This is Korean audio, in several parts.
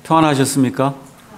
평안하셨습니까?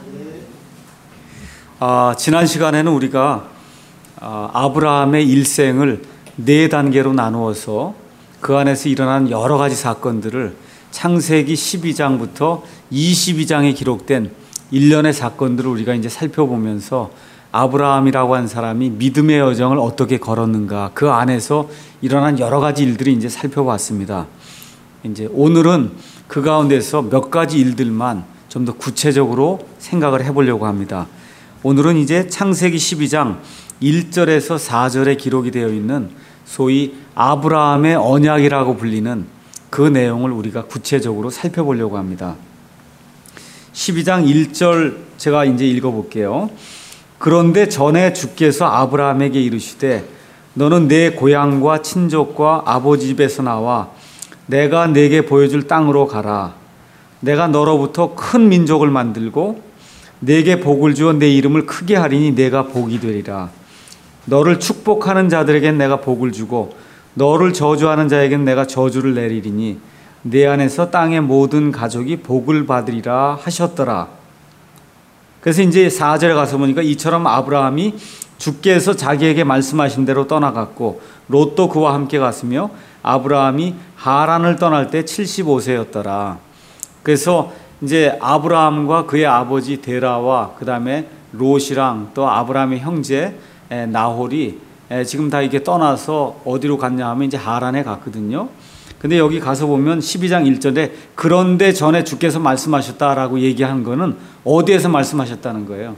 지난 시간에는 우리가 아브라함의 일생을 네 단계로 나누어서 그 안에서 일어난 여러 가지 사건들을 창세기 12장부터 22장에 기록된 일련의 사건들을 우리가 이제 살펴보면서 아브라함이라고 한 사람이 믿음의 여정을 어떻게 걸었는가, 그 안에서 일어난 여러 가지 일들을 이제 살펴봤습니다. 이제 오늘은 그 가운데서 몇 가지 일들만 좀 더 구체적으로 생각을 해보려고 합니다. 오늘은 이제 창세기 12장 1절에서 4절에 기록이 되어 있는 소위 아브라함의 언약이라고 불리는 그 내용을 우리가 구체적으로 살펴보려고 합니다. 12장 1절 제가 이제 읽어볼게요. 그런데 전에 주께서 아브라함에게 이르시되 너는 내 고향과 친족과 아버지 집에서 나와 내가 네게 보여줄 땅으로 가라. 내가 너로부터 큰 민족을 만들고 네게 복을 주어 내 이름을 크게 하리니 네가 복이 되리라. 너를 축복하는 자들에겐 내가 복을 주고 너를 저주하는 자에겐 내가 저주를 내리리니 내 안에서 땅의 모든 가족이 복을 받으리라 하셨더라. 그래서 이제 4절에 가서 보니까 이처럼 아브라함이 주께서 자기에게 말씀하신 대로 떠나갔고 롯도 그와 함께 갔으며 아브라함이 하란을 떠날 때 75세였더라. 그래서 이제 아브라함과 그의 아버지 데라와 그 다음에 롯이랑 또 아브라함의 형제 나홀이 지금 다 이렇게 떠나서 어디로 갔냐 하면 이제 하란에 갔거든요. 근데 여기 가서 보면 12장 1절에 그런데 전에 주께서 말씀하셨다라고 얘기한 거는 어디에서 말씀하셨다는 거예요?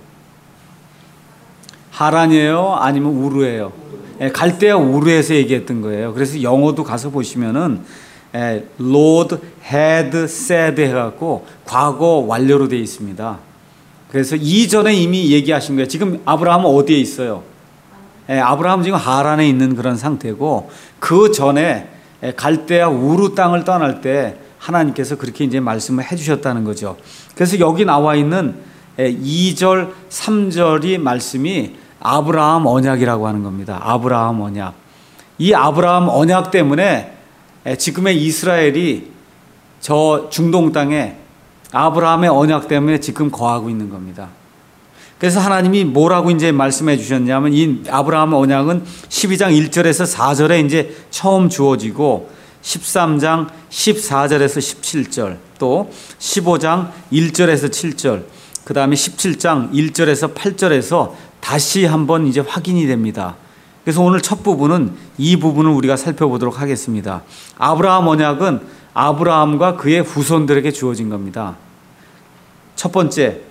하란이에요? 아니면 우르예요? 갈대아 우르에서 얘기했던 거예요. 그래서 영어도 가서 보시면은 Lord had said 해갖고 과거 완료로 되어 있습니다. 그래서 이전에 이미 얘기하신 거예요. 지금 아브라함은 어디에 있어요? 아브라함은 지금 하란에 있는 그런 상태고 그 전에 갈대아 우르 땅을 떠날 때 하나님께서 그렇게 이제 말씀을 해주셨다는 거죠. 그래서 여기 나와 있는 2절, 3절이 말씀이 아브라함 언약이라고 하는 겁니다. 아브라함 언약. 이 아브라함 언약 때문에 지금의 이스라엘이 저 중동 땅에 아브라함의 언약 때문에 지금 거하고 있는 겁니다. 그래서 하나님이 뭐라고 이제 말씀해 주셨냐면 이 아브라함 언약은 12장 1절에서 4절에 이제 처음 주어지고 13장 14절에서 17절 또 15장 1절에서 7절 그 다음에 17장 1절에서 8절에서 다시 한번 이제 확인이 됩니다. 그래서 오늘 첫 부분은 이 부분을 우리가 살펴보도록 하겠습니다. 아브라함 언약은 아브라함과 그의 후손들에게 주어진 겁니다. 첫 번째,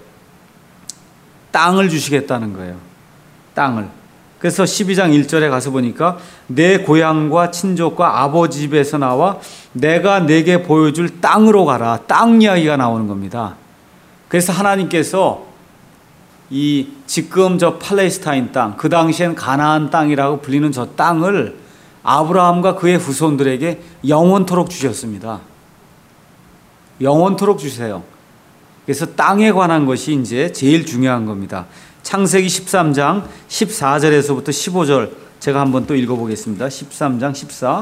땅을 주시겠다는 거예요. 땅을. 그래서 12장 1절에 가서 보니까 내 고향과 친족과 아버지 집에서 나와 내가 네게 보여줄 땅으로 가라. 땅 이야기가 나오는 겁니다. 그래서 하나님께서 이 지금 저 팔레스타인 땅, 그 당시엔 가나안 땅이라고 불리는 저 땅을 아브라함과 그의 후손들에게 영원토록 주셨습니다. 영원토록 주세요. 그래서 땅에 관한 것이 이제 제일 중요한 겁니다. 창세기 13장 14절에서부터 15절 제가 한번 또 읽어보겠습니다. 13장 14.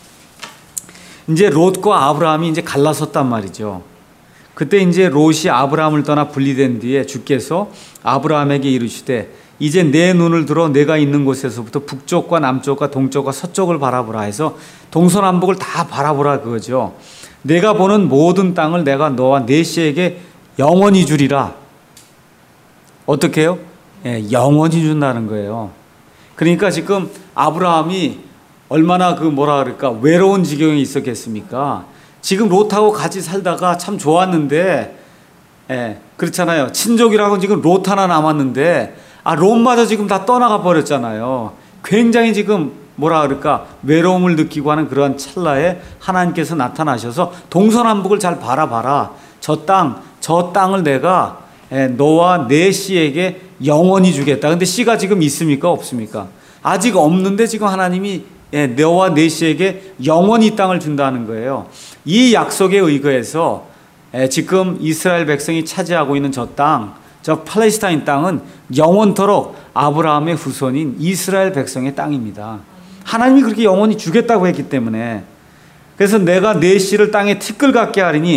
이제 롯과 아브라함이 이제 갈라섰단 말이죠. 그때 이제 롯이 아브라함을 떠나 분리된 뒤에 주께서 아브라함에게 이르시되 이제 내 눈을 들어 내가 있는 곳에서부터 북쪽과 남쪽과 동쪽과 서쪽을 바라보라 해서 동서남북을 다 바라보라 그거죠. 내가 보는 모든 땅을 내가 너와 네 씨에게 영원히 주리라. 어떻게 해요? 영원히 준다는 거예요. 그러니까 지금 아브라함이 얼마나 외로운 지경에 있었겠습니까? 지금 롯하고 같이 살다가 참 좋았는데, 그렇잖아요. 친족이라고 지금 롯 하나 남았는데, 롯마저 지금 다 떠나가 버렸잖아요. 굉장히 지금 외로움을 느끼고 하는 그런 찰나에 하나님께서 나타나셔서 동서남북을 잘 바라봐라. 저 땅을 내가 너와 내 씨에게 영원히 주겠다. 근데 씨가 지금 있습니까? 없습니까? 아직 없는데 지금 하나님이 너와 내 씨에게 영원히 땅을 준다는 거예요. 이 약속에 의거해서 지금 이스라엘 백성이 차지하고 있는 저 땅, 저 팔레스타인 땅은 영원토록 아브라함의 후손인 이스라엘 백성의 땅입니다. 하나님이 그렇게 영원히 주겠다고 했기 때문에. 그래서 내가 내 씨를 땅에 티끌 같게 하리니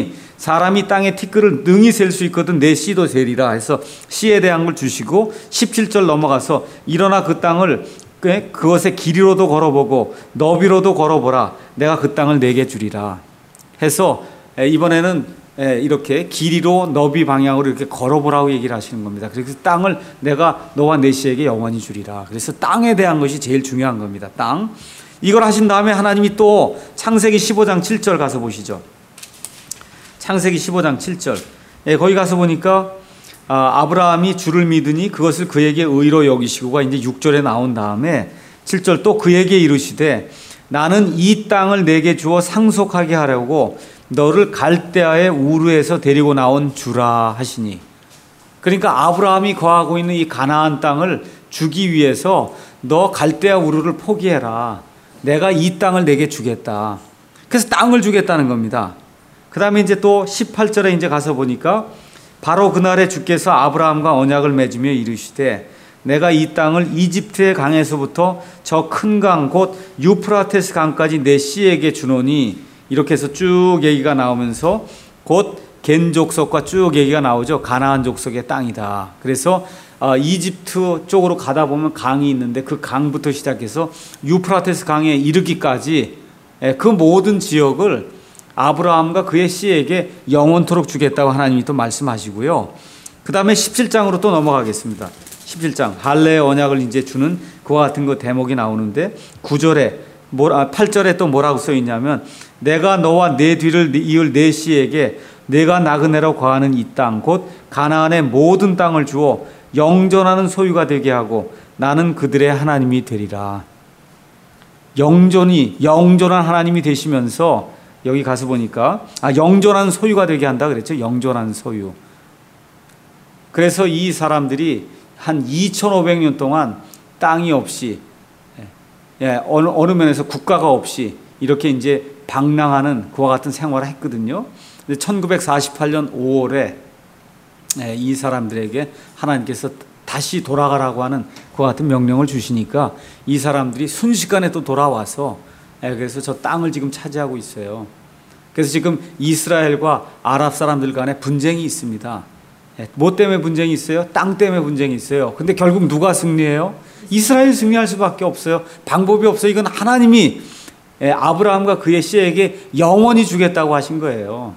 사람이 땅의 티끌을 능히 셀 수 있거든 내 씨도 세리라 해서 씨에 대한 걸 주시고 17절 넘어가서 일어나 그 땅을 그것의 길이로도 걸어보고 너비로도 걸어보라 내가 그 땅을 내게 주리라 해서 이번에는 이렇게 길이로 너비 방향으로 이렇게 걸어보라고 얘기를 하시는 겁니다. 그래서 땅을 내가 너와 내 씨에게 영원히 주리라. 그래서 땅에 대한 것이 제일 중요한 겁니다. 땅. 이걸 하신 다음에 하나님이 또 창세기 15장 7절 가서 보시죠. 창세기 15장 7절. 거기 가서 보니까 아브라함이 주를 믿으니 그것을 그에게 의로 여기시고가 이제 6절에 나온 다음에 7절 또 그에게 이르시되 나는 이 땅을 내게 주어 상속하게 하려고 너를 갈대아의 우르에서 데리고 나온 주라 하시니. 그러니까 아브라함이 거하고 있는 이 가나안 땅을 주기 위해서 너 갈대아 우르를 포기해라. 내가 이 땅을 내게 주겠다. 그래서 땅을 주겠다는 겁니다. 그 다음에 이제 또 18절에 이제 가서 보니까 바로 그날에 주께서 아브라함과 언약을 맺으며 이르시되 내가 이 땅을 이집트의 강에서부터 저 큰 강 곧 유프라테스 강까지 내 씨에게 주노니 이렇게 해서 쭉 얘기가 나오면서 곧 겐 족속과 쭉 얘기가 나오죠. 가나안 족속의 땅이다. 그래서 이집트 쪽으로 가다 보면 강이 있는데 그 강부터 시작해서 유프라테스 강에 이르기까지 그 모든 지역을 아브라함과 그의 씨에게 영원토록 주겠다고 하나님이 또 말씀하시고요. 그 다음에 17장으로 또 넘어가겠습니다. 17장 할례의 언약을 이제 주는 그와 같은 거 대목이 나오는데 9절에 8절에 또 뭐라고 써 있냐면 내가 너와 내 뒤를 이을 내 씨에게 내가 나그네로 거하는 이 땅 곧 가나안의 모든 땅을 주어 영전하는 소유가 되게 하고 나는 그들의 하나님이 되리라. 영전한 하나님이 되시면서 여기 가서 보니까 영전한 소유가 되게 한다 그랬죠. 영전한 소유. 그래서 이 사람들이 한 2500년 동안 땅이 없이 어느 면에서 국가가 없이 이렇게 이제 방랑하는 그와 같은 생활을 했거든요. 1948년 5월에 이 사람들에게 하나님께서 다시 돌아가라고 하는 그와 같은 명령을 주시니까 이 사람들이 순식간에 또 돌아와서 그래서 저 땅을 지금 차지하고 있어요. 그래서 지금 이스라엘과 아랍 사람들 간에 분쟁이 있습니다. 뭐 때문에 분쟁이 있어요? 땅 때문에 분쟁이 있어요. 근데 결국 누가 승리해요? 이스라엘이 승리할 수밖에 없어요. 방법이 없어요. 이건 하나님이 아브라함과 그의 씨에게 영원히 주겠다고 하신 거예요.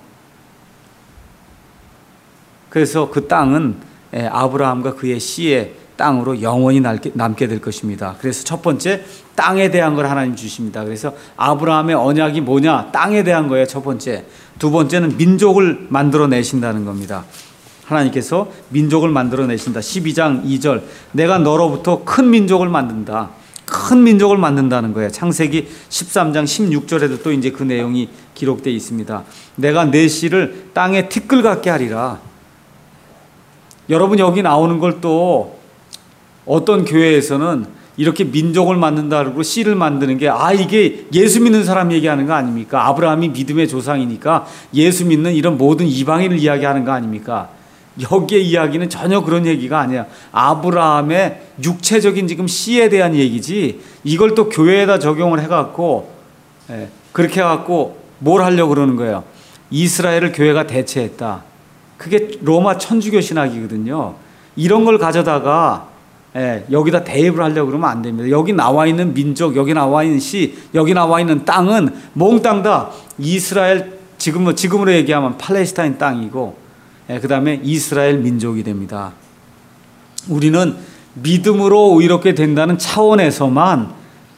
그래서 그 땅은 아브라함과 그의 씨의 땅으로 영원히 남게 될 것입니다. 그래서 첫 번째 땅에 대한 걸 하나님 주십니다. 그래서 아브라함의 언약이 뭐냐? 땅에 대한 거예요. 첫 번째. 두 번째는 민족을 만들어내신다는 겁니다. 하나님께서 민족을 만들어내신다. 12장 2절 내가 너로부터 큰 민족을 만든다. 큰 민족을 만든다는 거예요. 창세기 13장 16절에도 또 이제 그 내용이 기록되어 있습니다. 내가 내 씨를 땅에 티끌 같게 하리라. 여러분 여기 나오는 걸 또 어떤 교회에서는 이렇게 민족을 만든다 그러고 씨를 만드는 게 이게 예수 믿는 사람 얘기하는 거 아닙니까? 아브라함이 믿음의 조상이니까 예수 믿는 이런 모든 이방인을 이야기하는 거 아닙니까? 여기의 이야기는 전혀 그런 얘기가 아니야. 아브라함의 육체적인 지금 씨에 대한 얘기지 이걸 또 교회에다 적용을 해갖고 그렇게 해갖고 뭘 하려고 그러는 거예요? 이스라엘을 교회가 대체했다. 그게 로마 천주교 신학이거든요. 이런 걸 가져다가 여기다 대입을 하려고 그러면 안 됩니다. 여기 나와 있는 민족, 여기 나와 있는 시, 여기 나와 있는 땅은 몽땅 다 이스라엘 지금으로 얘기하면 팔레스타인 땅이고 그 다음에 이스라엘 민족이 됩니다. 우리는 믿음으로 의롭게 된다는 차원에서만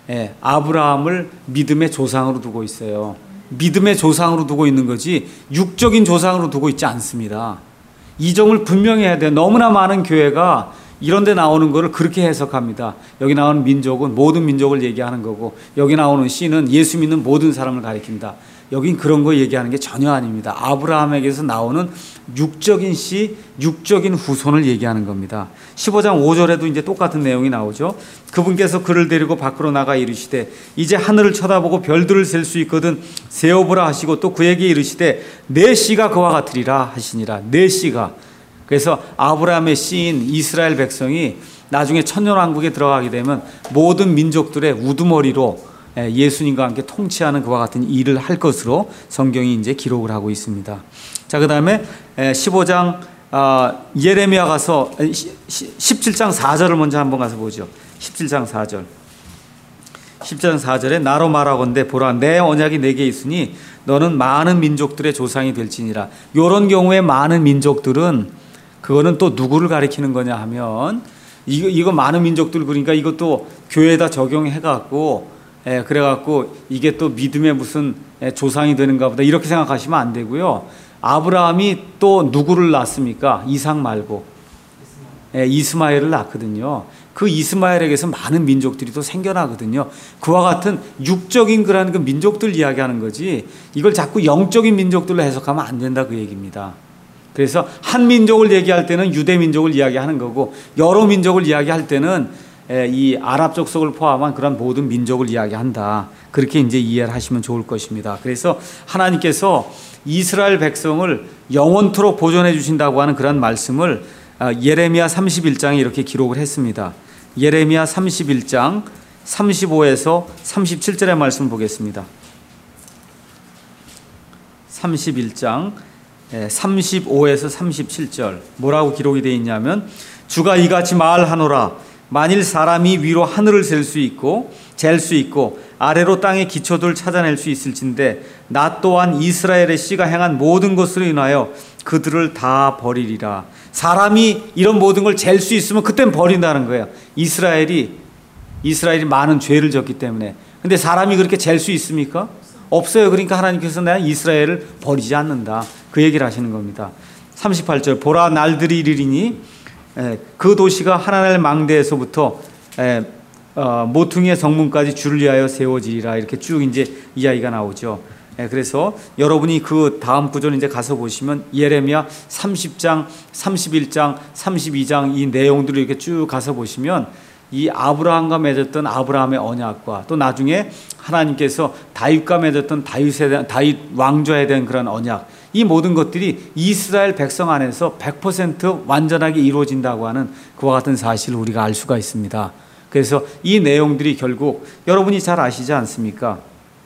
아브라함을 믿음의 조상으로 두고 있어요. 믿음의 조상으로 두고 있는 거지 육적인 조상으로 두고 있지 않습니다. 이 점을 분명히 해야 돼요. 너무나 많은 교회가 이런 데 나오는 거를 그렇게 해석합니다. 여기 나오는 민족은 모든 민족을 얘기하는 거고 여기 나오는 씨는 예수 믿는 모든 사람을 가리킨다. 여긴 그런 거 얘기하는 게 전혀 아닙니다. 아브라함에게서 나오는 육적인 씨, 육적인 후손을 얘기하는 겁니다. 15장 5절에도 이제 똑같은 내용이 나오죠. 그분께서 그를 데리고 밖으로 나가 이르시되 이제 하늘을 쳐다보고 별들을 셀 수 있거든 세어보라 하시고 또 그에게 이르시되 내 씨가 그와 같으리라 하시니라. 내 씨가. 그래서 아브라함의 씨인 이스라엘 백성이 나중에 천년왕국에 들어가게 되면 모든 민족들의 우두머리로 예수님과 함께 통치하는 그와 같은 일을 할 것으로 성경이 이제 기록을 하고 있습니다. 자, 그 다음에 15장 예레미야 가서 17장 4절을 먼저 한번 가서 보죠. 17장 4절. 17장 4절에 나로 말하건대 보라 내 언약이 내게 있으니 너는 많은 민족들의 조상이 될지니라. 이런 경우에 많은 민족들은 그거는 또 누구를 가리키는 거냐 하면 이거 많은 민족들 그러니까 이것도 교회에다 적용해갖고 그래갖고 이게 또 믿음의 무슨 조상이 되는가 보다 이렇게 생각하시면 안 되고요. 아브라함이 또 누구를 낳습니까? 이삭 말고 이스마엘을 낳거든요. 그 이스마엘에게서 많은 민족들이 또 생겨나거든요. 그와 같은 육적인 그런 그 민족들 이야기하는 거지 이걸 자꾸 영적인 민족들로 해석하면 안 된다 그 얘기입니다. 그래서 한 민족을 얘기할 때는 유대 민족을 이야기하는 거고 여러 민족을 이야기할 때는 이 아랍 족속을 포함한 그런 모든 민족을 이야기한다. 그렇게 이제 이해를 하시면 좋을 것입니다. 그래서 하나님께서 이스라엘 백성을 영원토록 보존해 주신다고 하는 그런 말씀을 예레미야 31장에 이렇게 기록을 했습니다. 예레미야 31장 35에서 37절의 말씀 보겠습니다. 31장 35에서 37절 뭐라고 기록이 되어 있냐면 주가 이같이 말하노라 만일 사람이 위로 하늘을 잴 수 있고 아래로 땅의 기초들을 찾아낼 수 있을진데 나 또한 이스라엘의 씨가 행한 모든 것으로 인하여 그들을 다 버리리라. 사람이 이런 모든 걸 잴 수 있으면 그땐 버린다는 거예요. 이스라엘이 많은 죄를 졌기 때문에. 근데 사람이 그렇게 잴 수 있습니까? 없어요. 그러니까 하나님께서 내가 이스라엘을 버리지 않는다. 그 얘기를 하시는 겁니다. 38절 보라 날들이 이르리니 그 도시가 하나님의 망대에서부터 모퉁이의 성문까지 주를 위하여 세워지리라. 이렇게 쭉 이제 이야기가 나오죠. 그래서 여러분이 그 다음 구절 이제 가서 보시면 예레미야 30장, 31장, 32장 이 내용들을 이렇게 쭉 가서 보시면 이 아브라함과 맺었던 아브라함의 언약과 또 나중에 하나님께서 다윗과 맺었던 다윗 왕조에 대한 그런 언약 이 모든 것들이 이스라엘 백성 안에서 100% 완전하게 이루어진다고 하는 그와 같은 사실을 우리가 알 수가 있습니다. 그래서 이 내용들이 결국 여러분이 잘 아시지 않습니까?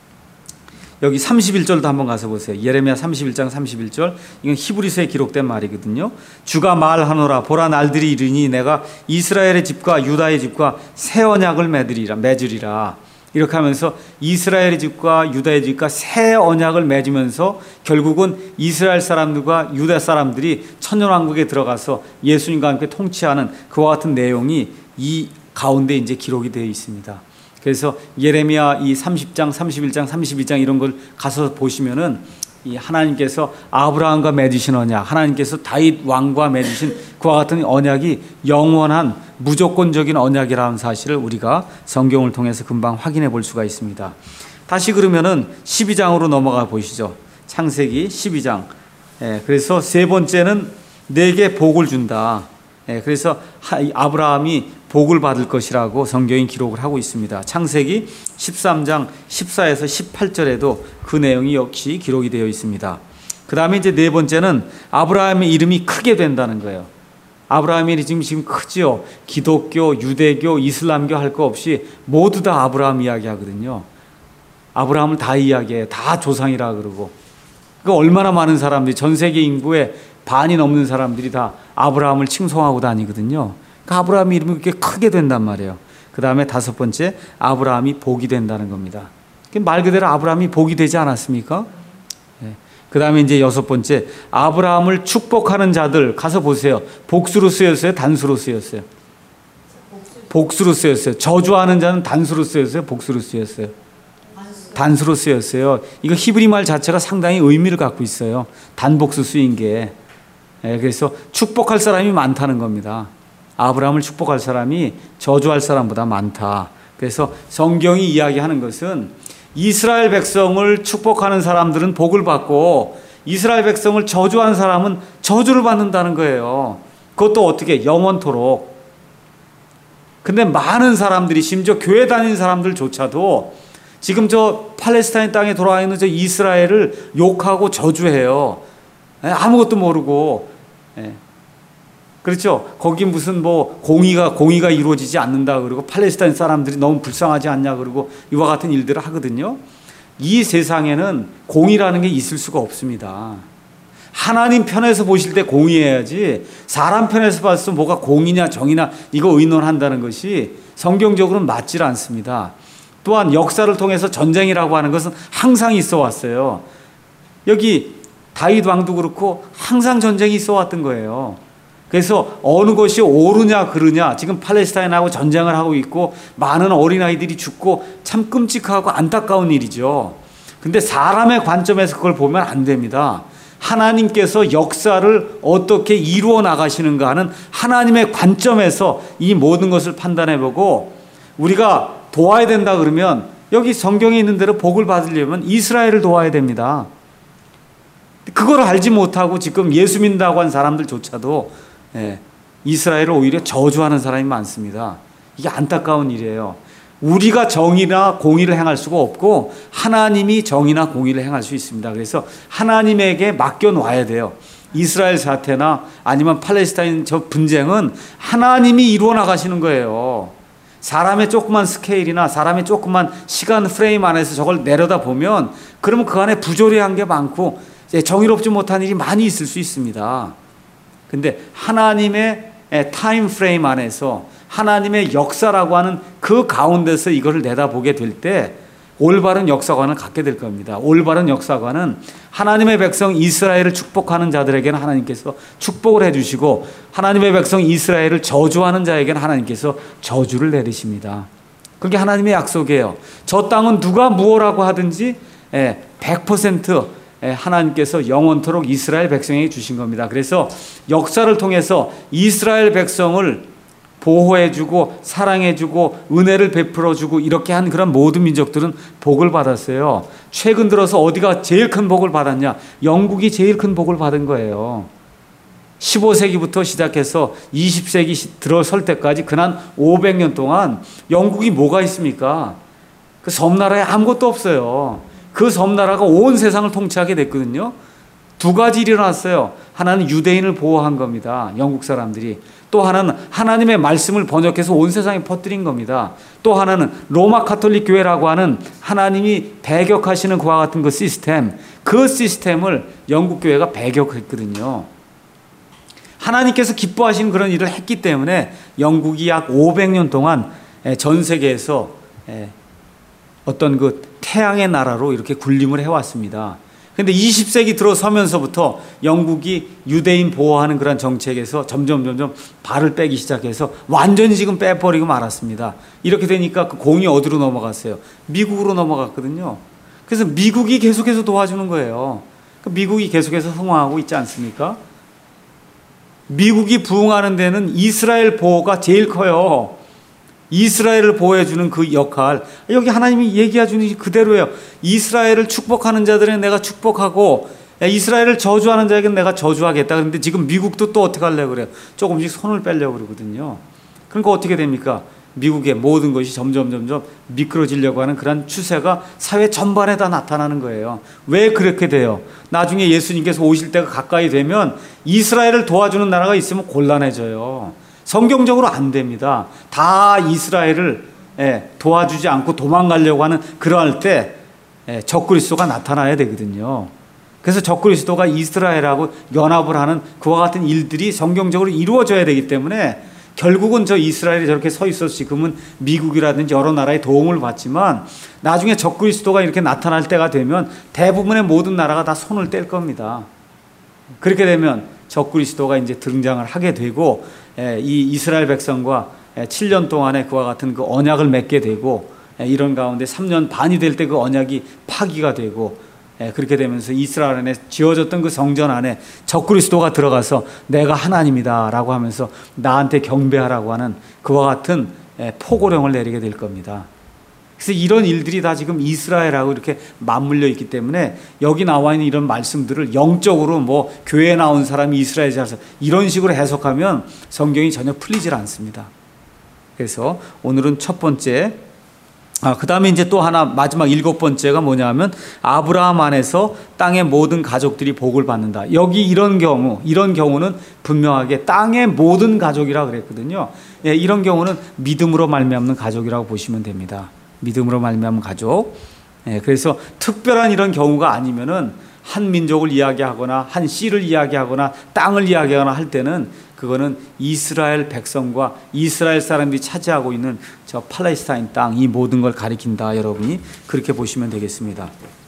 여기 31절도 한번 가서 보세요. 예레미야 31장 31절 이건 히브리서에 기록된 말이거든요. 주가 말하노라 보라 날들이 이르니 내가 이스라엘의 집과 유다의 집과 새 언약을 맺으리라. 이렇게 하면서 이스라엘의 집과 유다의 집과 새 언약을 맺으면서 결국은 이스라엘 사람들과 유다 사람들이 천년왕국에 들어가서 예수님과 함께 통치하는 그와 같은 내용이 이 가운데 이제 기록이 되어 있습니다. 그래서 예레미야 이 30장, 31장, 32장 이런 걸 가서 보시면은 이 하나님께서 아브라함과 맺으신 언약, 하나님께서 다윗 왕과 맺으신 그와 같은 언약이 영원한 무조건적인 언약이라는 사실을 우리가 성경을 통해서 금방 확인해 볼 수가 있습니다. 다시 그러면은 12장으로 넘어가 보시죠. 창세기 12장. 그래서 세 번째는 내게 복을 준다. 그래서 아브라함이 복을 받을 것이라고 성경이 기록을 하고 있습니다. 창세기 13장 14에서 18절에도 그 내용이 역시 기록이 되어 있습니다. 그 다음에 이제 네 번째는 아브라함의 이름이 크게 된다는 거예요. 아브라함의 이름이 지금 크죠. 기독교, 유대교, 이슬람교 할 거 없이 모두 다 아브라함 이야기하거든요. 아브라함을 다 이야기해요. 다 조상이라 그러고. 그러니까 얼마나 많은 사람들이 전 세계 인구의 반이 넘는 사람들이 다 아브라함을 칭송하고 다니거든요. 그러니까 아브라함의 이름이 그렇게 크게 된단 말이에요. 그 다음에 다섯 번째 아브라함이 복이 된다는 겁니다. 말 그대로 아브라함이 복이 되지 않았습니까? 그 다음에 이제 여섯 번째 아브라함을 축복하는 자들 가서 보세요. 복수로 쓰였어요? 단수로 쓰였어요? 복수로 쓰였어요. 저주하는 자는 단수로 쓰였어요? 복수로 쓰였어요? 단수로 쓰였어요. 이거 히브리 말 자체가 상당히 의미를 갖고 있어요. 단복수 쓰인 게. 그래서 축복할 사람이 많다는 겁니다. 아브라함을 축복할 사람이 저주할 사람보다 많다. 그래서 성경이 이야기하는 것은 이스라엘 백성을 축복하는 사람들은 복을 받고 이스라엘 백성을 저주하는 사람은 저주를 받는다는 거예요. 그것도 어떻게? 영원토록. 근데 많은 사람들이 심지어 교회 다니는 사람들조차도 지금 저 팔레스타인 땅에 돌아와 있는 저 이스라엘을 욕하고 저주해요. 아무것도 모르고. 그렇죠? 거기 무슨 뭐 공의가 이루어지지 않는다 그러고 팔레스타인 사람들이 너무 불쌍하지 않냐 그러고 이와 같은 일들을 하거든요. 이 세상에는 공의라는 게 있을 수가 없습니다. 하나님 편에서 보실 때 공의해야지 사람 편에서 봤을 때 뭐가 공의냐 정의냐 이거 의논한다는 것이 성경적으로는 맞질 않습니다. 또한 역사를 통해서 전쟁이라고 하는 것은 항상 있어 왔어요. 여기 다윗 왕도 그렇고 항상 전쟁이 있어 왔던 거예요. 그래서 어느 것이 옳으냐 그르냐 지금 팔레스타인하고 전쟁을 하고 있고 많은 어린아이들이 죽고 참 끔찍하고 안타까운 일이죠. 근데 사람의 관점에서 그걸 보면 안 됩니다. 하나님께서 역사를 어떻게 이루어 나가시는가 하는 하나님의 관점에서 이 모든 것을 판단해보고 우리가 도와야 된다 그러면 여기 성경에 있는 대로 복을 받으려면 이스라엘을 도와야 됩니다. 그걸 알지 못하고 지금 예수 믿는다고 한 사람들조차도 이스라엘을 오히려 저주하는 사람이 많습니다. 이게 안타까운 일이에요. 우리가 정의나 공의를 행할 수가 없고 하나님이 정의나 공의를 행할 수 있습니다. 그래서 하나님에게 맡겨놔야 돼요. 이스라엘 사태나 아니면 팔레스타인 저 분쟁은 하나님이 이루어 나가시는 거예요. 사람의 조그만 스케일이나 사람의 조그만 시간 프레임 안에서 저걸 내려다보면 그러면 그 안에 부조리한 게 많고 정의롭지 못한 일이 많이 있을 수 있습니다. 근데 하나님의 타임 프레임 안에서 하나님의 역사라고 하는 그 가운데서 이것을 내다보게 될 때 올바른 역사관을 갖게 될 겁니다. 올바른 역사관은 하나님의 백성 이스라엘을 축복하는 자들에게는 하나님께서 축복을 해주시고 하나님의 백성 이스라엘을 저주하는 자에게는 하나님께서 저주를 내리십니다. 그게 하나님의 약속이에요. 저 땅은 누가 무엇라고 하든지 100% 하나님께서 영원토록 이스라엘 백성에게 주신 겁니다. 그래서 역사를 통해서 이스라엘 백성을 보호해주고 사랑해주고 은혜를 베풀어주고 이렇게 한 그런 모든 민족들은 복을 받았어요. 최근 들어서 어디가 제일 큰 복을 받았냐? 영국이 제일 큰 복을 받은 거예요. 15세기부터 시작해서 20세기 들어설 때까지 근한 500년 동안 영국이 뭐가 있습니까? 그 섬나라에 아무것도 없어요. 그 섬나라가 온 세상을 통치하게 됐거든요. 두 가지 일이 일어났어요. 하나는 유대인을 보호한 겁니다. 영국 사람들이. 또 하나는 하나님의 말씀을 번역해서 온 세상에 퍼뜨린 겁니다. 또 하나는 로마 카톨릭 교회라고 하는 하나님이 배격하시는 그와 같은 그 시스템을 영국 교회가 배격했거든요. 하나님께서 기뻐하시는 그런 일을 했기 때문에 영국이 약 500년 동안 전 세계에서 어떤 그 태양의 나라로 이렇게 군림을 해왔습니다. 그런데 20세기 들어서면서부터 영국이 유대인 보호하는 그런 정책에서 점점 발을 빼기 시작해서 완전히 지금 빼버리고 말았습니다. 이렇게 되니까 그 공이 어디로 넘어갔어요? 미국으로 넘어갔거든요. 그래서 미국이 계속해서 도와주는 거예요. 미국이 계속해서 흥황하고 있지 않습니까? 미국이 부흥하는 데는 이스라엘 보호가 제일 커요. 이스라엘을 보호해주는 그 역할, 여기 하나님이 얘기해주는 그대로예요. 이스라엘을 축복하는 자들은 내가 축복하고 이스라엘을 저주하는 자에게는 내가 저주하겠다. 그런데 지금 미국도 또 어떻게 하려고 그래요? 조금씩 손을 빼려고 그러거든요. 그러니까 어떻게 됩니까? 미국의 모든 것이 점점 미끄러지려고 하는 그런 추세가 사회 전반에 다 나타나는 거예요. 왜 그렇게 돼요? 나중에 예수님께서 오실 때가 가까이 되면 이스라엘을 도와주는 나라가 있으면 곤란해져요. 성경적으로 안 됩니다. 다 이스라엘을 도와주지 않고 도망가려고 하는 그러할 때 적그리스도가 나타나야 되거든요. 그래서 적그리스도가 이스라엘하고 연합을 하는 그와 같은 일들이 성경적으로 이루어져야 되기 때문에 결국은 저 이스라엘이 저렇게 서 있어서 지금은 미국이라든지 여러 나라의 도움을 받지만 나중에 적그리스도가 이렇게 나타날 때가 되면 대부분의 모든 나라가 다 손을 뗄 겁니다. 그렇게 되면 적그리스도가 이제 등장을 하게 되고 이 이스라엘 백성과 7년 동안에 그와 같은 그 언약을 맺게 되고 이런 가운데 3년 반이 될 때 그 언약이 파기가 되고 그렇게 되면서 이스라엘 안에 지어졌던 그 성전 안에 적그리스도가 들어가서 내가 하나님이다 라고 하면서 나한테 경배하라고 하는 그와 같은 포고령을 내리게 될 겁니다. 그래서 이런 일들이 다 지금 이스라엘하고 이렇게 맞물려 있기 때문에 여기 나와 있는 이런 말씀들을 영적으로 뭐 교회에 나온 사람이 이스라엘 자서 이런 식으로 해석하면 성경이 전혀 풀리질 않습니다. 그래서 오늘은 첫 번째 그 다음에 이제 또 하나 마지막 7번째가 뭐냐면 아브라함 안에서 땅의 모든 가족들이 복을 받는다. 여기 이런 경우는 분명하게 땅의 모든 가족이라 그랬거든요. 예, 이런 경우는 믿음으로 말미암는 가족이라고 보시면 됩니다. 믿음으로 말미암는 가족. 예, 그래서 특별한 이런 경우가 아니면은 한 민족을 이야기하거나 한 씨를 이야기하거나 땅을 이야기하거나 할 때는 그거는 이스라엘 백성과 이스라엘 사람들이 차지하고 있는 저 팔레스타인 땅, 이 모든 걸 가리킨다. 여러분이 그렇게 보시면 되겠습니다.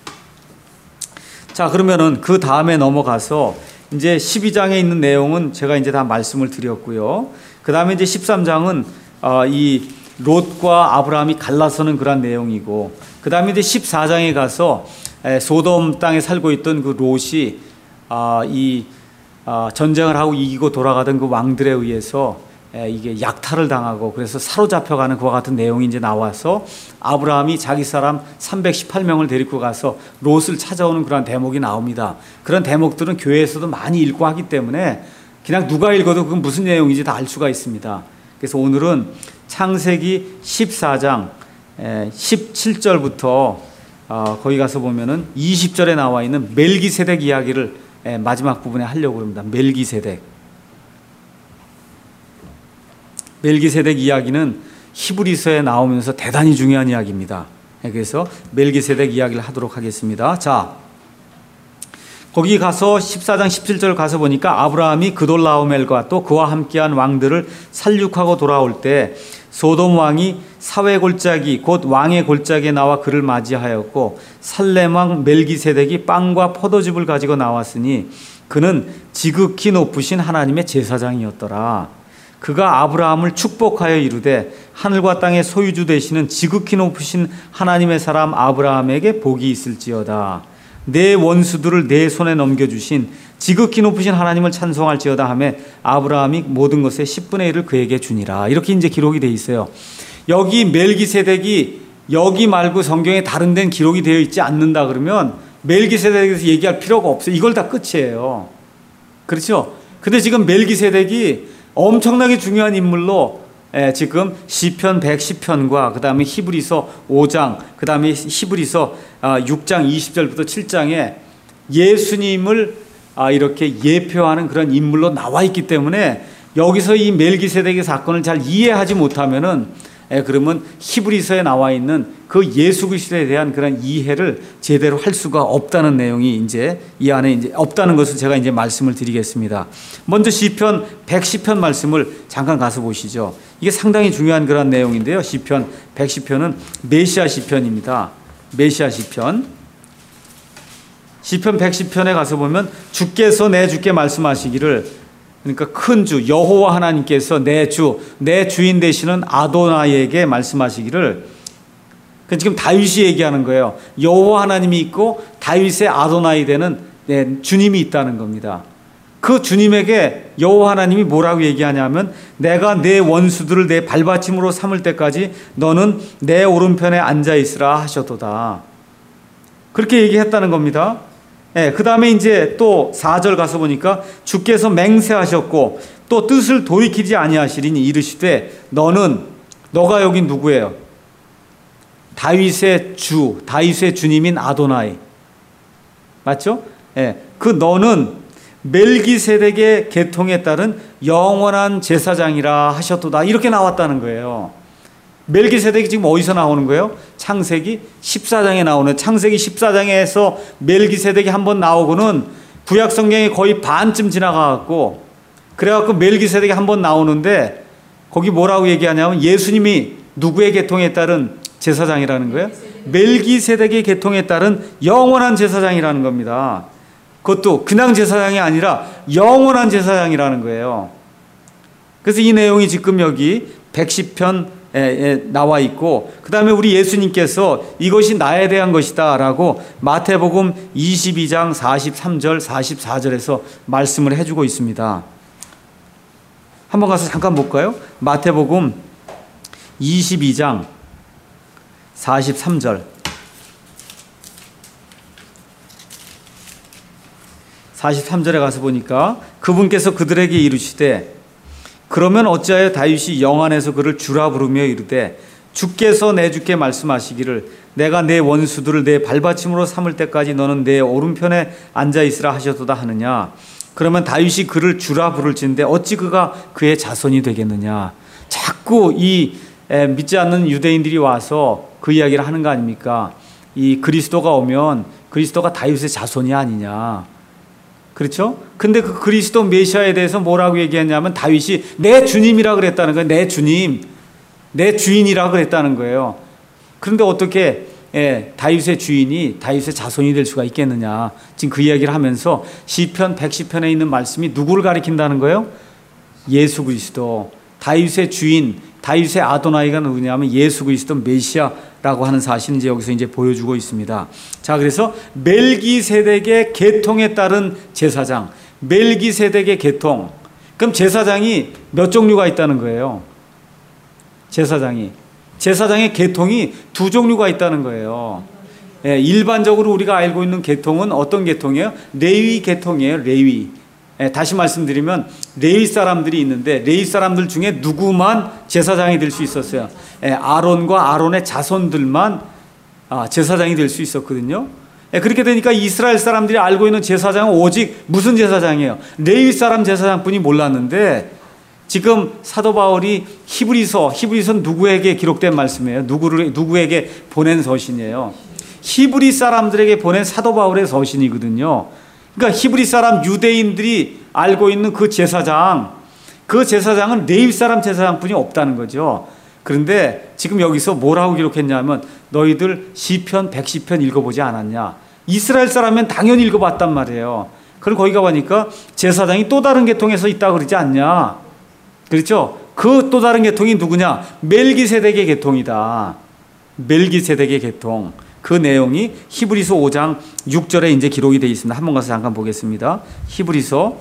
자, 그러면은 그 다음에 넘어가서 이제 12장에 있는 내용은 제가 이제 다 말씀을 드렸고요. 그 다음에 이제 13장은 이 롯과 아브라함이 갈라서는 그런 내용이고, 그 다음에 이제 14장에 가서 소돔 땅에 살고 있던 그 롯이 전쟁을 하고 이기고 돌아가던 그 왕들에 의해서 이게 약탈을 당하고 그래서 사로잡혀가는 그와 같은 내용이 이제 나와서 아브라함이 자기 사람 318명을 데리고 가서 롯을 찾아오는 그런 대목이 나옵니다. 그런 대목들은 교회에서도 많이 읽고 하기 때문에 그냥 누가 읽어도 그건 무슨 내용인지 다 알 수가 있습니다. 그래서 오늘은 창세기 14장 17절부터 거기 가서 보면은 20절에 나와 있는 멜기세덱 이야기를 마지막 부분에 하려고 합니다. 멜기세덱 이야기는 히브리서에 나오면서 대단히 중요한 이야기입니다. 그래서 멜기세덱 이야기를 하도록 하겠습니다. 자, 거기 가서 14장 17절 가서 보니까 아브라함이 그돌라오멜과 또 그와 함께한 왕들을 살육하고 돌아올 때 소돔 왕이 사회 골짜기 곧 왕의 골짜기에 나와 그를 맞이하였고 살렘 왕 멜기세덱이 빵과 포도즙을 가지고 나왔으니 그는 지극히 높으신 하나님의 제사장이었더라. 그가 아브라함을 축복하여 이르되 하늘과 땅의 소유주 되시는 지극히 높으신 하나님의 사람 아브라함에게 복이 있을지어다. 내 원수들을 내 손에 넘겨주신 지극히 높으신 하나님을 찬송할지어다 하며 아브라함이 모든 것의 10분의 1을 그에게 주니라. 이렇게 이제 기록이 되어 있어요. 여기 멜기세덱이 여기 말고 성경에 다른 데는 기록이 되어 있지 않는다 그러면 멜기세덱에서 얘기할 필요가 없어요. 이걸 다 끝이에요. 그렇죠? 근데 지금 멜기세덱이 엄청나게 중요한 인물로 지금 시편 110편과 그 다음에 히브리서 5장 그 다음에 히브리서 6장 20절부터 7장에 예수님을 이렇게 예표하는 그런 인물로 나와 있기 때문에 여기서 이 멜기세덱의 사건을 잘 이해하지 못하면은 그러면 히브리서에 나와 있는 그 예수 그리스도에 대한 그런 이해를 제대로 할 수가 없다는 내용이 이제 이 안에 이제 없다는 것을 제가 이제 말씀을 드리겠습니다. 먼저 시편 110편 말씀을 잠깐 가서 보시죠. 이게 상당히 중요한 그런 내용인데요. 시편 110편은 메시아 시편입니다. 메시아 시편. 시편 110편에 가서 보면 주께서 내 주께 말씀하시기를, 그러니까 큰 주 여호와 하나님께서 내 주인 되시는 아도나이에게 말씀하시기를, 지금 다윗이 얘기하는 거예요. 여호와 하나님이 있고 다윗의 아도나이 되는 주님이 있다는 겁니다. 그 주님에게 여호와 하나님이 뭐라고 얘기하냐면 내가 내 원수들을 내 발받침으로 삼을 때까지 너는 내 오른편에 앉아 있으라 하셨도다. 그렇게 얘기했다는 겁니다. 그 다음에 이제 또 4절 가서 보니까 주께서 맹세하셨고 또 뜻을 돌이키지 아니하시리니 이르시되 너가 여기 누구예요? 다윗의 주님인 아도나이. 맞죠? 그 너는 멜기세덱의 계통에 따른 영원한 제사장이라 하셨도다. 이렇게 나왔다는 거예요. 멜기세덱이 지금 어디서 나오는 거예요? 창세기 14장에 나오는, 창세기 14장에서 멜기세덱이 한번 나오고는 구약 성경이 거의 반쯤 지나가갖고, 그래갖고 멜기세덱이 한번 나오는데 거기 뭐라고 얘기하냐면 예수님이 누구의 계통에 따른 제사장이라는 거예요? 멜기세덱의 계통에 따른 영원한 제사장이라는 겁니다. 그것도 그냥 제사장이 아니라 영원한 제사장이라는 거예요. 그래서 이 내용이 지금 여기 110편에 나와 있고, 그 다음에 우리 예수님께서 이것이 나에 대한 것이다 라고 마태복음 22장 43절 44절에서 말씀을 해주고 있습니다. 한번 가서 잠깐 볼까요? 마태복음 22장 43절 43절에 가서 보니까 그분께서 그들에게 이르시되 그러면 어찌하여 다윗이 영 안에서 그를 주라 부르며 이르되 주께서 내 주께 말씀하시기를 내가 내 원수들을 내 발받침으로 삼을 때까지 너는 내 오른편에 앉아있으라 하셨도다 하느냐. 그러면 다윗이 그를 주라 부를진데 어찌 그가 그의 자손이 되겠느냐. 자꾸 이 믿지 않는 유대인들이 와서 그 이야기를 하는 거 아닙니까? 이 그리스도가 오면 그리스도가 다윗의 자손이 아니냐. 그렇죠? 근데 그 그리스도 메시아에 대해서 뭐라고 얘기했냐면 다윗이 내 주님이라 그랬다는 거예요. 내 주님, 내 주인이라 그랬다는 거예요. 그런데 어떻게 다윗의 주인이 다윗의 자손이 될 수가 있겠느냐. 지금 그 이야기를 하면서 시편 110편에 있는 말씀이 누구를 가리킨다는 거예요? 예수 그리스도. 다윗의 주인, 다윗의 아도나이가 누구냐면 예수 그리스도 메시아라고 하는 사실을 이제 여기서 이제 보여주고 있습니다. 자, 그래서 멜기세덱의 계통에 따른 제사장, 멜기세덱의 계통. 그럼 제사장이 몇 종류가 있다는 거예요? 제사장의 계통이 두 종류가 있다는 거예요. 일반적으로 우리가 알고 있는 계통은 어떤 계통이에요? 레위 계통이에요. 레위. 다시 말씀드리면 레위 사람들이 있는데 레위 사람들 중에 누구만 제사장이 될 수 있었어요? 아론과 아론의 자손들만 제사장이 될 수 있었거든요. 그렇게 되니까 이스라엘 사람들이 알고 있는 제사장은 오직 무슨 제사장이에요? 레위 사람 제사장뿐이 몰랐는데 지금 사도 바울이 히브리서는 누구에게 기록된 말씀이에요? 누구에게 보낸 서신이에요? 히브리 사람들에게 보낸 사도 바울의 서신이거든요. 그러니까 히브리 사람 유대인들이 알고 있는 그 제사장은 레위 사람 제사장뿐이 없다는 거죠. 그런데 지금 여기서 뭐라고 기록했냐면 너희들 시편 110편 읽어보지 않았냐. 이스라엘 사람은 당연히 읽어봤단 말이에요. 그럼 거기 가보니까 제사장이 또 다른 계통에서 있다고 그러지 않냐. 그렇죠? 그 또 다른 계통이 누구냐? 멜기세덱의 계통이다. 멜기세덱의 계통. 그 내용이 히브리서 5장 6절에 이제 기록이 되어 있습니다. 한번 가서 잠깐 보겠습니다. 히브리서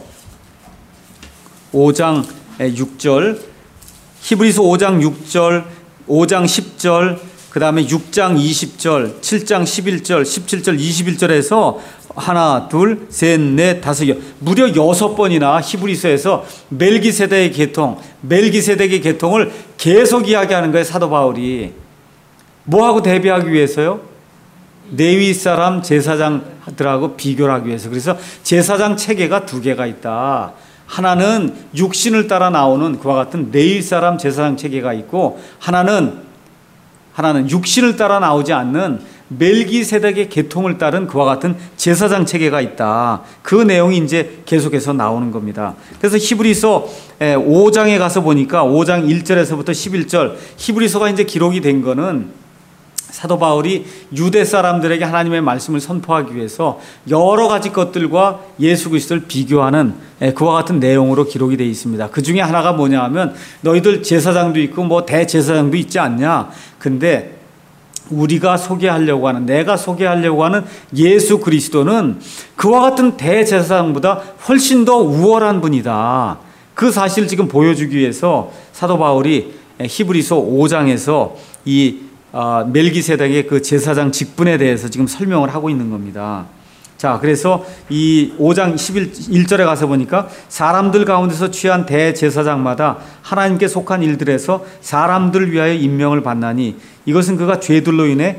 5장 6절, 히브리서 5장 6절, 5장 10절, 그 다음에 6장 20절, 7장 11절, 17절, 21절에서 하나, 둘, 셋, 넷, 다섯, 무려 6번이나 히브리서에서 멜기세덱의 계통을 계속 이야기하는 거예요. 사도 바울이. 뭐하고 대비하기 위해서요? 레위 사람 제사장들하고 비교를 하기 위해서. 그래서 제사장 체계가 두 개가 있다. 하나는 육신을 따라 나오는 그와 같은 레위 사람 제사장 체계가 있고 하나는 육신을 따라 나오지 않는 멜기세덱의 계통을 따른 그와 같은 제사장 체계가 있다. 그 내용이 이제 계속해서 나오는 겁니다. 그래서 히브리서 5장에 가서 보니까 5장 1절에서부터 11절 히브리서가 이제 기록이 된 거는 사도 바울이 유대 사람들에게 하나님의 말씀을 선포하기 위해서 여러 가지 것들과 예수 그리스도를 비교하는 그와 같은 내용으로 기록이 되어 있습니다. 그 중에 하나가 뭐냐 하면 너희들 제사장도 있고 뭐 대제사장도 있지 않냐. 근데 내가 소개하려고 하는 예수 그리스도는 그와 같은 대제사장보다 훨씬 더 우월한 분이다. 그 사실을 지금 보여주기 위해서 사도 바울이 히브리서 5장에서 이 멜기세덱의 그 제사장 직분에 대해서 지금 설명을 하고 있는 겁니다. 자, 그래서 이 5장 11절에 가서 보니까 사람들 가운데서 취한 대제사장마다 하나님께 속한 일들에서 사람들을 위하여 임명을 받나니 이것은 그가 죄들로 인해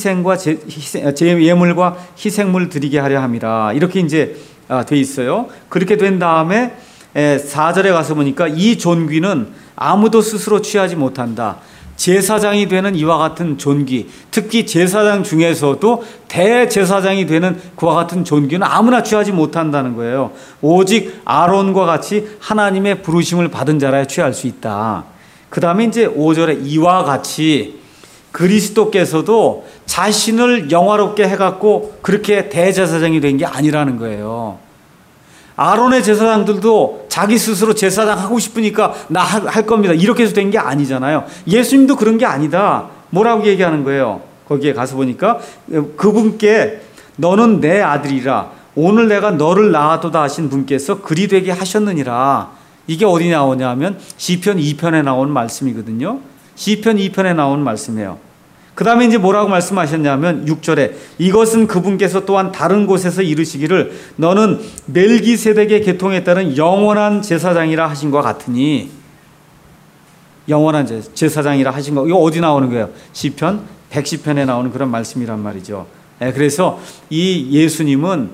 예물과 희생물 드리게 하려 함이라. 이렇게 이제 돼 있어요. 그렇게 된 다음에 4절에 가서 보니까 이 존귀는 아무도 스스로 취하지 못한다. 제사장이 되는 이와 같은 존귀, 특히 제사장 중에서도 대제사장이 되는 그와 같은 존귀는 아무나 취하지 못한다는 거예요. 오직 아론과 같이 하나님의 부르심을 받은 자라야 취할 수 있다. 그 다음에 이제 5절에 이와 같이 그리스도께서도 자신을 영화롭게 해갖고 그렇게 대제사장이 된 게 아니라는 거예요. 아론의 제사장들도 자기 스스로 제사장 하고 싶으니까 나 할 겁니다. 이렇게 해서 된 게 아니잖아요. 예수님도 그런 게 아니다. 뭐라고 얘기하는 거예요? 거기에 가서 보니까 그분께 너는 내 아들이라 오늘 내가 너를 낳아도다 하신 분께서 그리 되게 하셨느니라. 이게 어디 나오냐 하면 시편 2편에 나온 말씀이거든요. 시편 2편에 나온 말씀이에요. 그 다음에 이제 뭐라고 말씀하셨냐면 6절에 이것은 그분께서 또한 다른 곳에서 이르시기를 너는 멜기세덱의 계통에 따른 영원한 제사장이라 하신 것 같으니 영원한 제사장이라 하신 거. 이거 어디 나오는 거예요? 시편 110편에 나오는 그런 말씀이란 말이죠. 그래서 이 예수님은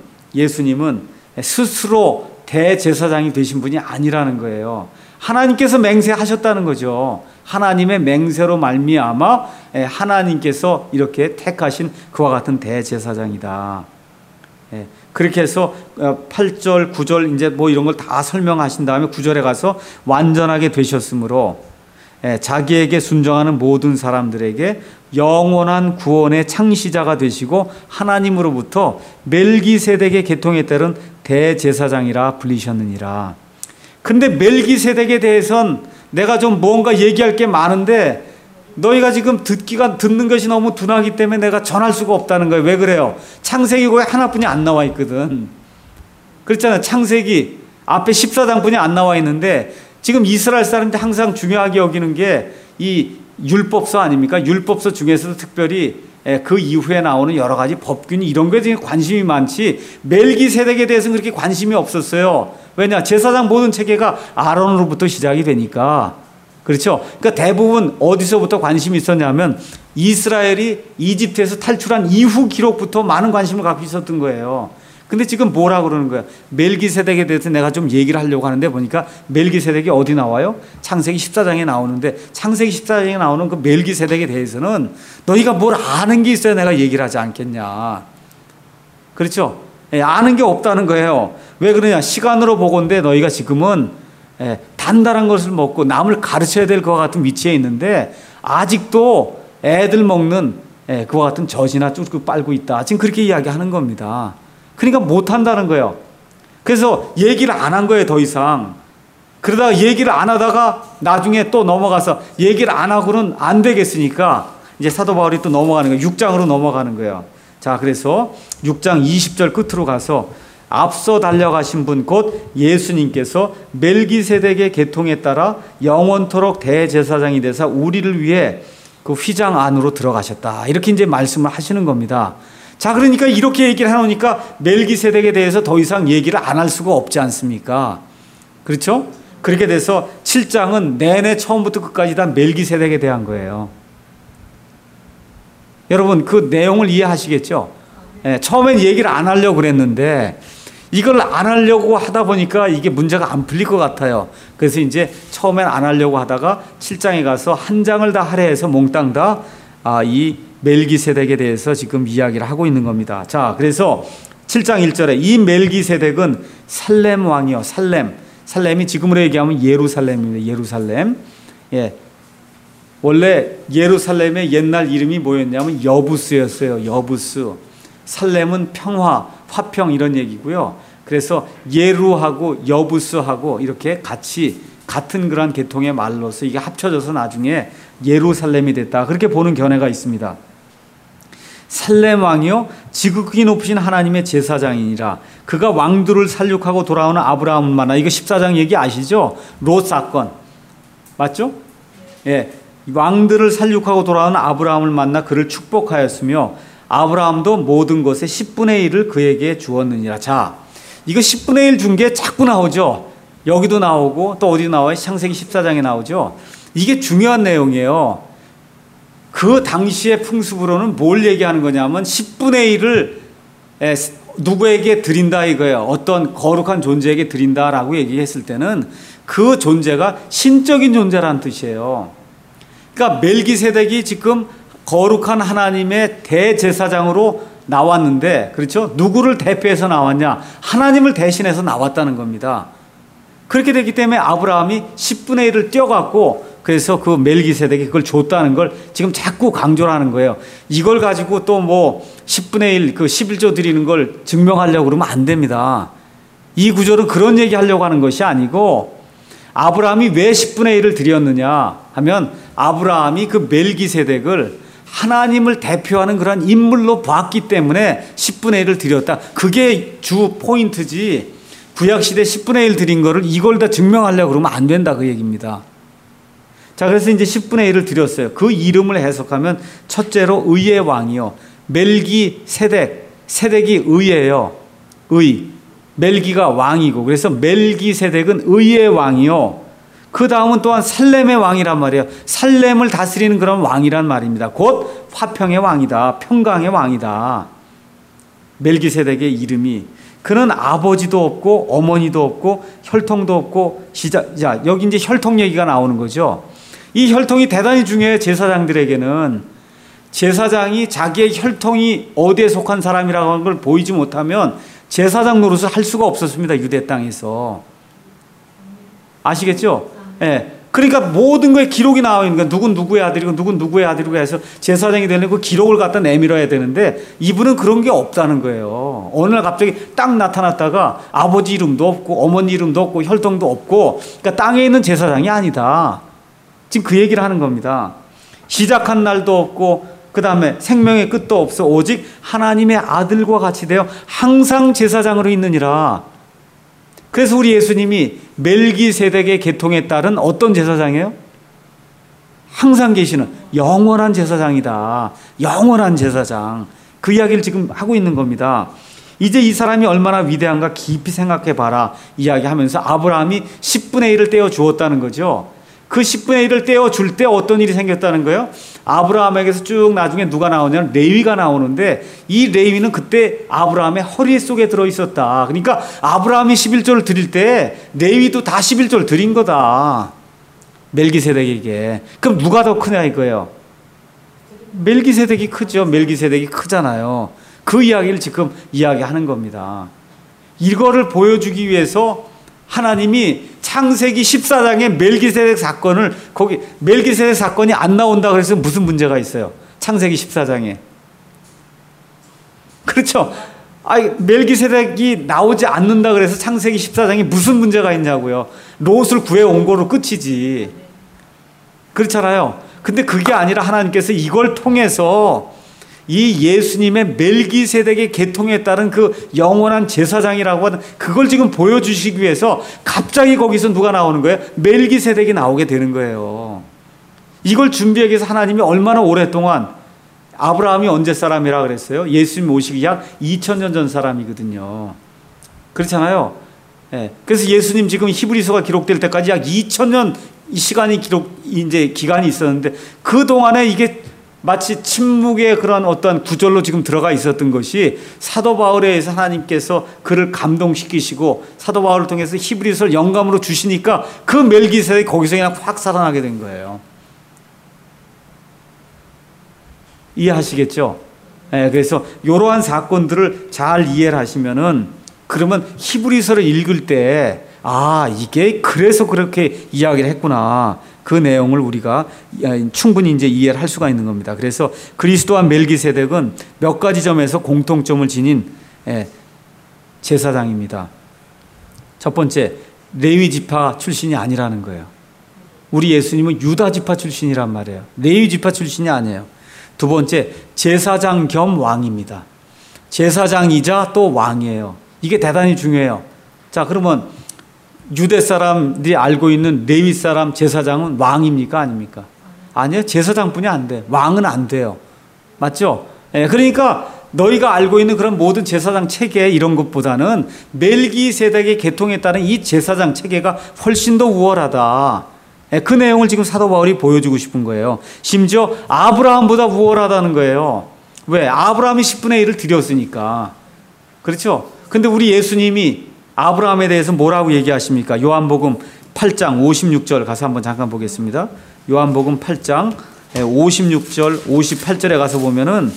스스로 대제사장이 되신 분이 아니라는 거예요. 하나님께서 맹세하셨다는 거죠. 하나님의 맹세로 말미암아 하나님께서 이렇게 택하신 그와 같은 대제사장이다. 그렇게 해서 8절, 9절 이제 뭐 이런 걸 다 설명하신 다음에 9절에 가서 완전하게 되셨으므로 자기에게 순종하는 모든 사람들에게 영원한 구원의 창시자가 되시고 하나님으로부터 멜기세덱의 계통에 따른 대제사장이라 불리셨느니라. 근데 멜기세덱에 대해선 내가 좀 뭔가 얘기할 게 많은데 너희가 지금 듣는 것이 너무 둔하기 때문에 내가 전할 수가 없다는 거예요. 왜 그래요? 창세기고에 하나뿐이 안 나와 있거든. 그렇잖아요. 창세기 앞에 14장뿐이 안 나와 있는데 지금 이스라엘 사람들이 항상 중요하게 여기는 게 이 율법서 아닙니까? 율법서 중에서도 특별히 그 이후에 나오는 여러 가지 법균 이런 거에 대해 관심이 많지 멜기세덱에 대해서는 그렇게 관심이 없었어요. 왜냐? 제사장 모든 체계가 아론으로부터 시작이 되니까. 그렇죠? 그러니까 대부분 어디서부터 관심이 있었냐면 이스라엘이 이집트에서 탈출한 이후 기록부터 많은 관심을 갖고 있었던 거예요. 근데 지금 뭐라 그러는 거야? 멜기세덱에 대해서 내가 좀 얘기를 하려고 하는데 보니까 멜기세덱이 어디 나와요? 창세기 14장에 나오는데 창세기 14장에 나오는 그 멜기세덱에 대해서는 너희가 뭘 아는 게 있어야 내가 얘기를 하지 않겠냐. 그렇죠? 아는 게 없다는 거예요. 왜 그러냐? 시간으로 보건대 너희가 지금은 단단한 것을 먹고 남을 가르쳐야 될 것 같은 위치에 있는데 아직도 애들 먹는 그와 같은 젖이나 쭉 빨고 있다. 지금 그렇게 이야기하는 겁니다. 그러니까 못한다는 거예요. 그래서 얘기를 안 한 거예요, 더 이상. 그러다가 얘기를 안 하다가 나중에 또 넘어가서 얘기를 안 하고는 안 되겠으니까 이제 사도 바울이 또 넘어가는 거예요. 6장으로 넘어가는 거예요. 자, 그래서 6장 20절 끝으로 가서 앞서 달려가신 분 곧 예수님께서 멜기세덱의 계통에 따라 영원토록 대제사장이 되사 우리를 위해 그 휘장 안으로 들어가셨다. 이렇게 이제 말씀을 하시는 겁니다. 자, 그러니까 이렇게 얘기를 해놓으니까 멜기세덱에 대해서 더 이상 얘기를 안 할 수가 없지 않습니까? 그렇죠? 그렇게 돼서 7장은 내내 처음부터 끝까지 다 멜기세덱에 대한 거예요. 여러분 그 내용을 이해하시겠죠? 처음엔 얘기를 안 하려고 그랬는데 이걸 안 하려고 하다 보니까 이게 문제가 안 풀릴 것 같아요. 그래서 이제 처음엔 안 하려고 하다가 7장에 가서 한 장을 다 할애해서 몽땅 다 이 멜기세덱에 대해서 지금 이야기를 하고 있는 겁니다. 자, 그래서 7장 1절에 이 멜기세덱은 살렘 왕이요. 살렘이 지금으로 얘기하면 예루살렘입니다. 예루살렘. 원래 예루살렘의 옛날 이름이 뭐였냐면 여부스였어요. 여부스. 살렘은 평화, 화평 이런 얘기고요. 그래서 예루하고 여부스하고 이렇게 같이 같은 그런 계통의 말로서 이게 합쳐져서 나중에 예루살렘이 됐다. 그렇게 보는 견해가 있습니다. 살렘 왕이요 지극히 높으신 하나님의 제사장이니라. 그가 왕들을 살육하고 돌아오는 아브라함을 만나. 이거 14장 얘기 아시죠? 롯 사건. 맞죠? 예. 왕들을 살육하고 돌아오는 아브라함을 만나 그를 축복하였으며 아브라함도 모든 것의 10분의 1을 그에게 주었느니라. 자, 이거 10분의 1 준 게 자꾸 나오죠. 여기도 나오고 또 어디 나와요? 창세기 14장에 나오죠. 이게 중요한 내용이에요. 그 당시의 풍습으로는 뭘 얘기하는 거냐면 10분의 1을 누구에게 드린다 이거예요. 어떤 거룩한 존재에게 드린다라고 얘기했을 때는 그 존재가 신적인 존재라는 뜻이에요. 그러니까 멜기세덱이 지금 거룩한 하나님의 대제사장으로 나왔는데, 그렇죠? 누구를 대표해서 나왔냐? 하나님을 대신해서 나왔다는 겁니다. 그렇게 됐기 때문에 아브라함이 10분의 1을 떼어갖고 그래서 그 멜기세덱이 그걸 줬다는 걸 지금 자꾸 강조를 하는 거예요. 이걸 가지고 또 뭐 10분의 1, 그 11조 드리는 걸 증명하려고 그러면 안 됩니다. 이 구절은 그런 얘기 하려고 하는 것이 아니고 아브라함이 왜 10분의 1을 드렸느냐 하면 아브라함이 그 멜기세덱을 하나님을 대표하는 그런 인물로 봤기 때문에 10분의 1을 드렸다. 그게 주 포인트지. 구약시대 10분의 1 드린 거를 이걸 다 증명하려고 그러면 안 된다 그 얘기입니다. 자, 그래서 이제 10분의 1을 드렸어요. 그 이름을 해석하면 첫째로 의의 왕이요. 멜기세덱이 의예요. 의. 멜기가 왕이고 그래서 멜기세덱은 의의 왕이요. 그 다음은 또한 살렘의 왕이란 말이에요. 살렘을 다스리는 그런 왕이란 말입니다. 곧 화평의 왕이다. 평강의 왕이다. 멜기세덱의 이름이, 그는 아버지도 없고 어머니도 없고 혈통도 없고, 자, 여기 이제 혈통 얘기가 나오는 거죠. 이 혈통이 대단히 중요해요. 제사장들에게는. 제사장이 자기의 혈통이 어디에 속한 사람이라고 하는 걸 보이지 못하면 제사장 노릇을 할 수가 없었습니다. 유대 땅에서. 아시겠죠? 예. 그러니까 모든 거에 기록이 나와 있는 거예요. 누군 누구의 아들이고 누군 누구의 아들이고 해서 제사장이 되려고 기록을 갖다 내밀어야 되는데 이분은 그런 게 없다는 거예요. 어느 날 갑자기 딱 나타났다가 아버지 이름도 없고 어머니 이름도 없고 혈통도 없고, 그러니까 땅에 있는 제사장이 아니다. 지금 그 얘기를 하는 겁니다. 시작한 날도 없고 그 다음에 생명의 끝도 없어 오직 하나님의 아들과 같이 되어 항상 제사장으로 있느니라. 그래서 우리 예수님이 멜기세덱의 계통에 따른 어떤 제사장이에요? 항상 계시는 영원한 제사장이다. 영원한 제사장. 그 이야기를 지금 하고 있는 겁니다. 이제 이 사람이 얼마나 위대한가 깊이 생각해 봐라 이야기하면서 아브라함이 10분의 1을 떼어 주었다는 거죠. 그 10분의 1을 떼어줄 때 어떤 일이 생겼다는 거예요? 아브라함에게서 쭉 나중에 누가 나오냐면 레위가 나오는데, 이 레위는 그때 아브라함의 허리 속에 들어있었다. 그러니까 아브라함이 11조를 드릴 때 레위도 다 11조를 드린 거다. 멜기세덱에게. 그럼 누가 더 크냐 이거예요? 멜기세덱이 크죠. 멜기세덱이 크잖아요. 그 이야기를 지금 이야기하는 겁니다. 이거를 보여주기 위해서 하나님이 창세기 14장의 멜기세덱 사건을, 거기 멜기세덱 사건이 안 나온다 그래서 무슨 문제가 있어요? 창세기 14장에. 그렇죠? 멜기세덱이 나오지 않는다 그래서 창세기 14장에 무슨 문제가 있냐고요. 롯을 구해온 거로 끝이지. 그렇잖아요. 근데 그게 아니라 하나님께서 이걸 통해서 이 예수님의 멜기세덱의 계통에 따른 그 영원한 제사장이라고 하는 그걸 지금 보여주시기 위해서 갑자기 거기서 누가 나오는 거예요? 멜기세덱이 나오게 되는 거예요. 이걸 준비하기 위해서 하나님이 얼마나 오랫동안, 아브라함이 언제 사람이라 그랬어요? 예수님 오시기 약 2000년 전 사람이거든요. 그렇잖아요. 예. 그래서 예수님 지금 히브리서가 기록될 때까지 약 2000년 시간이 기간이 있었는데 그 동안에 이게 마치 침묵의 그런 어떤 구절로 지금 들어가 있었던 것이 사도 바울에 의해서 하나님께서 그를 감동시키시고 사도 바울을 통해서 히브리서를 영감으로 주시니까 그 멜기세덱이 거기서 그냥 확 살아나게 된 거예요. 이해하시겠죠? 네, 그래서 이러한 사건들을 잘 이해를 하시면은, 그러면 히브리서를 읽을 때 이게 그래서 그렇게 이야기를 했구나. 그 내용을 우리가 충분히 이제 이해를 할 수가 있는 겁니다. 그래서 그리스도와 멜기세덱은 몇 가지 점에서 공통점을 지닌 제사장입니다. 첫 번째, 레위 지파 출신이 아니라는 거예요. 우리 예수님은 유다 지파 출신이란 말이에요. 레위 지파 출신이 아니에요. 두 번째, 제사장 겸 왕입니다. 제사장이자 또 왕이에요. 이게 대단히 중요해요. 자, 그러면 유대 사람들이 알고 있는 레위 사람 제사장은 왕입니까? 아닙니까? 아니요. 제사장뿐이 안 돼. 왕은 안 돼요. 맞죠? 그러니까 너희가 알고 있는 그런 모든 제사장 체계 이런 것보다는 멜기세덱의 계통에 따른 이 제사장 체계가 훨씬 더 우월하다. 그 내용을 지금 사도 바울이 보여주고 싶은 거예요. 심지어 아브라함보다 우월하다는 거예요. 왜? 아브라함이 10분의 1을 드렸으니까. 그렇죠? 근데 우리 예수님이 아브라함에 대해서 뭐라고 얘기하십니까? 요한복음 8장 56절 가서 한번 잠깐 보겠습니다. 요한복음 8장 56절 58절에 가서 보면은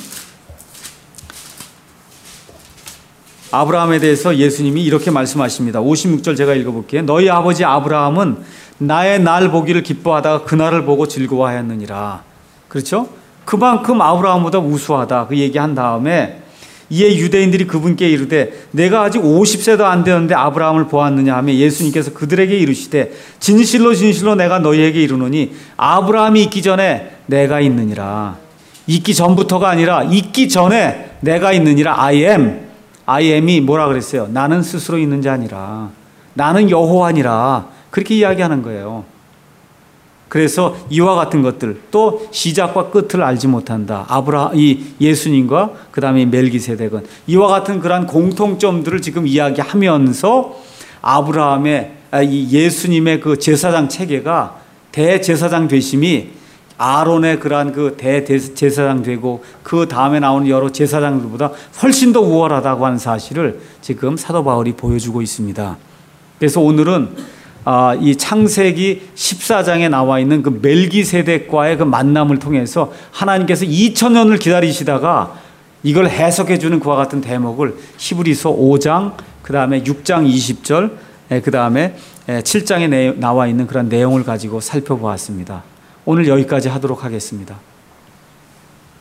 아브라함에 대해서 예수님이 이렇게 말씀하십니다. 56절 제가 읽어볼게요. 너희 아버지 아브라함은 나의 날 보기를 기뻐하다가 그날을 보고 즐거워하였느니라. 그렇죠? 그만큼 아브라함보다 우수하다. 그 얘기한 다음에 이에 유대인들이 그분께 이르되 내가 아직 50세도 안 되었는데 아브라함을 보았느냐 하며 예수님께서 그들에게 이르시되 진실로 진실로 내가 너희에게 이르노니 아브라함이 있기 전에 내가 있느니라. 있기 전부터가 아니라 있기 전에 내가 있느니라. I am이 뭐라 그랬어요? 나는 스스로 있는 자 아니라 나는 여호와니라. 그렇게 이야기하는 거예요. 그래서 이와 같은 것들, 또 시작과 끝을 알지 못한다. 이 예수님과 그 다음에 멜기세덱은 이와 같은 그러한 공통점들을 지금 이야기하면서 이 예수님의 그 제사장 체계가 대제사장 되심이 아론의 그러한 그 대제사장 되고 그 다음에 나오는 여러 제사장들보다 훨씬 더 우월하다고 하는 사실을 지금 사도 바울이 보여주고 있습니다. 그래서 오늘은 이 창세기 14장에 나와 있는 그 멜기세덱과의 그 만남을 통해서 하나님께서 2000년을 기다리시다가 이걸 해석해 주는 그와 같은 대목을 히브리서 5장, 그 다음에 6장 20절, 그 다음에 7장에 나와 있는 그런 내용을 가지고 살펴보았습니다. 오늘 여기까지 하도록 하겠습니다.